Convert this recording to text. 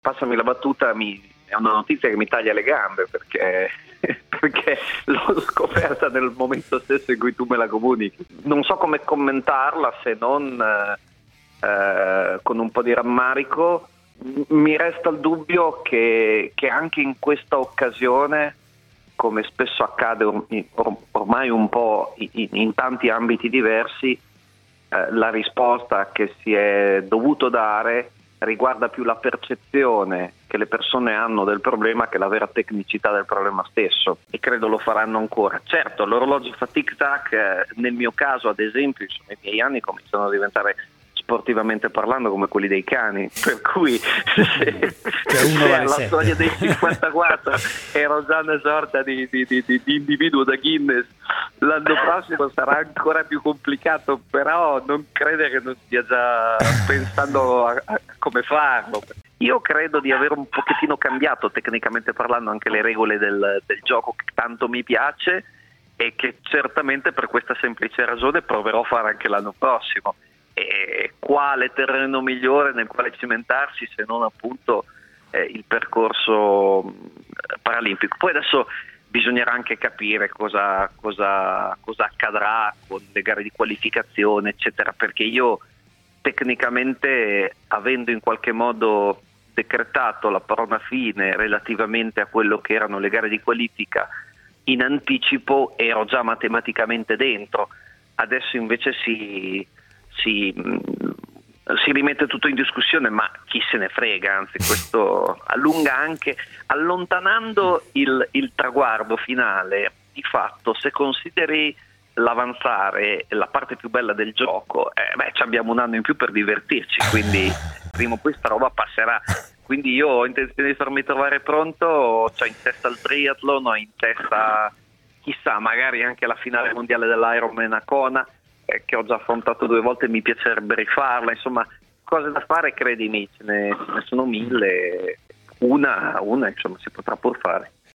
passami la battuta, è una notizia che mi taglia le gambe perché l'ho scoperta nel momento stesso in cui tu me la comunichi. Non so come commentarla se non con un po' di rammarico. Mi resta il dubbio che anche in questa occasione, come spesso accade ormai un po' in tanti ambiti diversi, la risposta che si è dovuto dare riguarda più la percezione che le persone hanno del problema che la vera tecnicità del problema stesso, e credo lo faranno ancora. Certo, l'orologio fa tic-tac, nel mio caso ad esempio, i miei anni cominciano a diventare, sportivamente parlando, come quelli dei cani, per cui se alla soglia dei 54 ero già una sorta di individuo da Guinness, l'anno prossimo sarà ancora più complicato, però non credere che non stia già pensando a come farlo. Io credo di aver un pochettino cambiato, tecnicamente parlando, anche le regole del gioco che tanto mi piace, e che certamente per questa semplice ragione proverò a fare anche l'anno prossimo. E quale terreno migliore nel quale cimentarsi se non appunto il percorso paralimpico. Poi adesso bisognerà anche capire cosa accadrà con le gare di qualificazione, eccetera, perché io tecnicamente, avendo in qualche modo decretato la parola fine relativamente a quello che erano le gare di qualifica in anticipo, ero già matematicamente dentro. Adesso invece si rimette tutto in discussione, ma chi se ne frega, anzi questo allunga anche, allontanando il traguardo finale. Di fatto, se consideri l'avanzare la parte più bella del gioco, ci abbiamo un anno in più per divertirci, quindi prima o poi sta roba passerà. Quindi io ho intenzione di farmi trovare pronto, ho in testa il triathlon, ho in testa, chissà, magari anche la finale mondiale dell'Ironman a Kona, che ho già affrontato 2 volte, mi piacerebbe rifarla. Insomma, cose da fare, credimi, ce ne sono 1000, una insomma si potrà pur fare.